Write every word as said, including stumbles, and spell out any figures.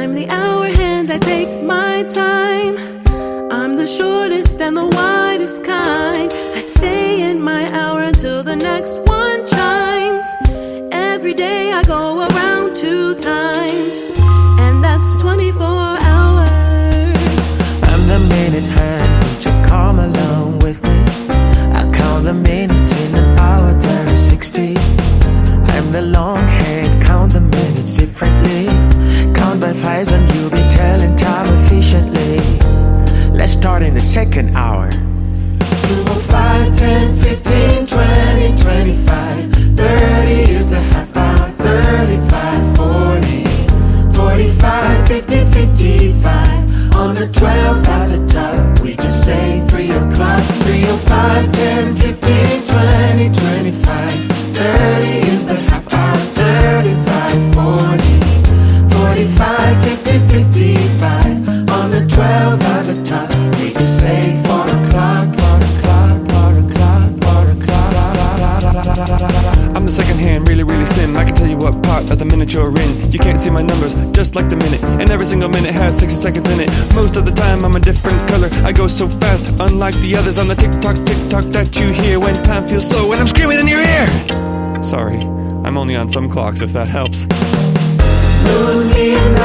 I'm the hour hand, I take my time. I'm the shortest and the widest kind. I stay in my hour until the next one chimes. Every day I go around two times, and that's twenty-four hours. I'm the minute hand, won't you come along with me? I count the minutes in an hour, thirty, sixty. I'm the long hand, count the minutes differently. Count by fives and you'll be telling time efficiently. Let's start in the second hour. Two oh five, ten, fifteen, twenty, twenty-five. Thirty is the half hour. Thirty-five, forty, forty-five, fifty, fifty-five. On the twelve at the top, we just say three o'clock. Three oh five, ten, fifteen, twenty, twenty-five. Thirty is the half hour. Thirty-five, forty, forty-five, fifty, fifty-five. On the twelve at the top, we just say four o'clock, four o'clock, four o'clock, four o'clock. I'm the second hand, really, really slim. I can tell you what part of the minute you're in. You can't see my numbers, just like the minute. And every single minute has sixty seconds in it. Most of the time I'm a different color. I go so fast, unlike the others on the tick-tock, tick-tock that you hear when time feels slow and I'm screaming in your ear. Sorry, I'm only on some clocks if that helps. Moon in